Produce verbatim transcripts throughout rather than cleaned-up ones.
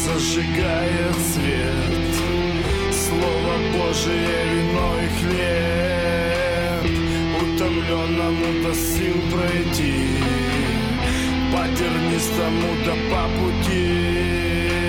зажигает свет. Слово Божие, вино и хлеб, утомленному до сил пройти, по тернистому да по пути.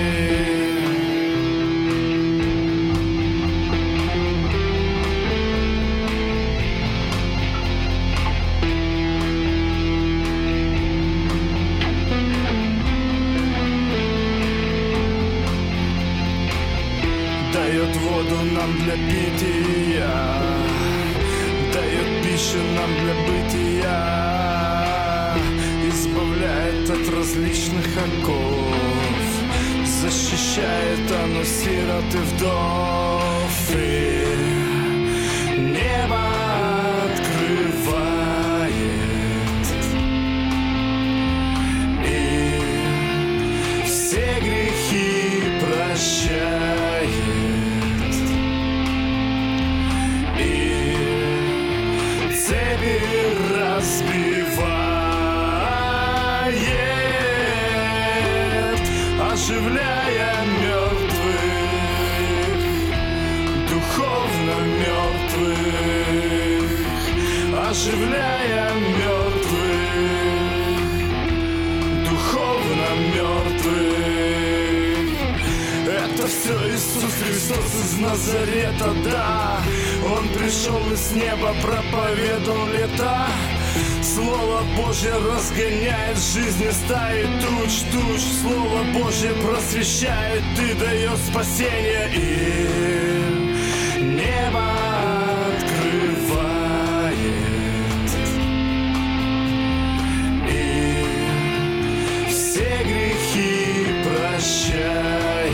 Дает воду нам для питья, дает пищу нам для бытия, избавляет от различных оков, защищает оно сирот и вдов. И небо открывает, и все грехи прощает, разбивает, оживляя мертвых, духовно мертвых, оживляя мертвых, духовно мертвых. Это все Иисус Христос из Назарета, да. Он пришел из неба, проповедовал лета. Слово Божье разгоняет в жизни стаи туч, туч. Слово Божье просвещает и дает спасение. И небо открывает, и все грехи прощает,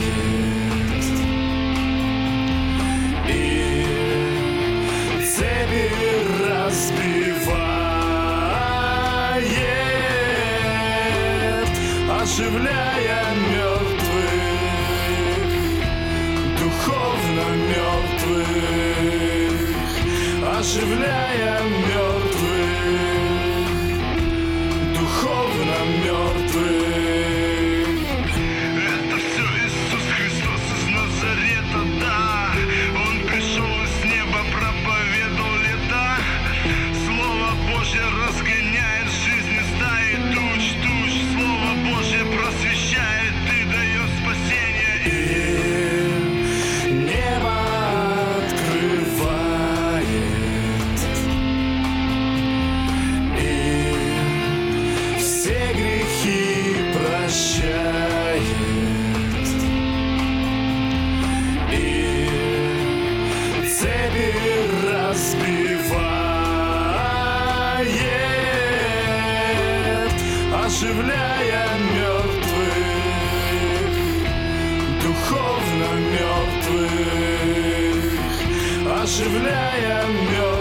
и цепи разбивает, оживляя мертвых, духовно мертвых, оживляя мертвых, духовно мертвых. Это все Иисус Христос из Назарета, да. Он пришел из неба, проповедовал лета. Слово Божье разгоняет в жизни стаи туч, туч. Слово Божье просвещает и дает спасение. И небо открывает, и все грехи прощает, и цепи разбивает, оживляя мертвых, духовно мертвых, оживляя мертвых,